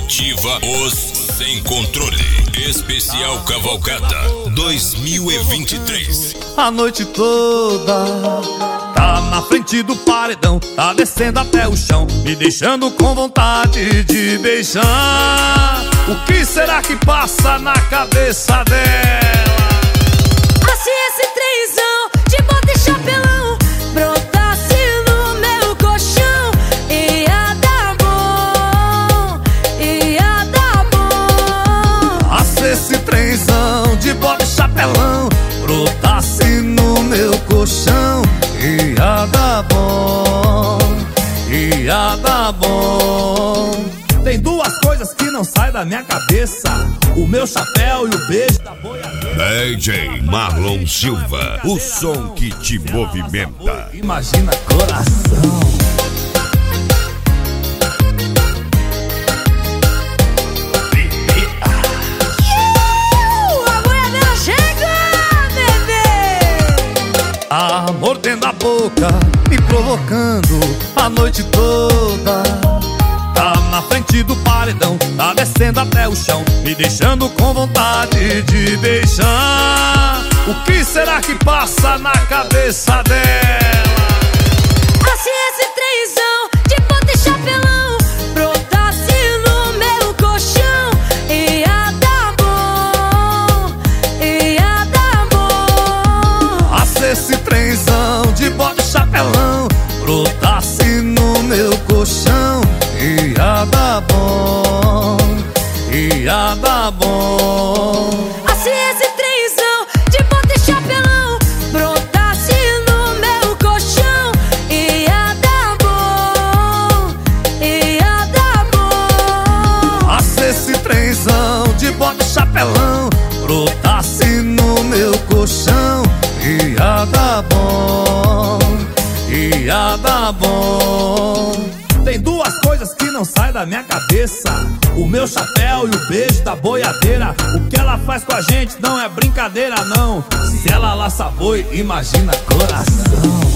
Comitiva Os Sem Controle. Especial Cavalcada 2023. A noite toda tá na frente do paredão, tá descendo até o chão, me deixando com vontade de beijar. O que será que passa na cabeça dela? Se esse trenzão de bota e chapelão brotasse no meu colchão, ia dar bom, ia dar bom. Se esse trenzão de bota e chapelão brotasse no meu colchão, ia dar bom, ia dar bom. Tem duas coisas que não saem da minha cabeça: o meu chapéu e o beijo da boiadeira. DJ Marlon Silva, o som que te movimenta. Imagina coração. A boiadeira chega, bebê. Mordendo a boca, me provocando a noite toda. Tá na frente do paredão, tá descendo até o chão, me deixando com vontade de beijar. O que será que passa na cabeça dela? Se esse trenzão de bota e chapelão brotasse no meu colchão, ia dar bom, ia dar bom. Se esse trenzão de bota e chapelão brotasse no meu colchão, ia dar bom, ia dar bom. Se esse trenzão de bota e chapelão brotasse no meu colchão, ia dar bom, ia dar bom. Se esse trenzão de bota e chapelão brotasse no meu colchão, ia dar bom, ia dar bom. Tem duas coisas que não saem da minha cabeça: o meu chapéu e o beijo da boiadeira. O que ela faz com a gente não é brincadeira não. Se ela laça boi, imagina coração.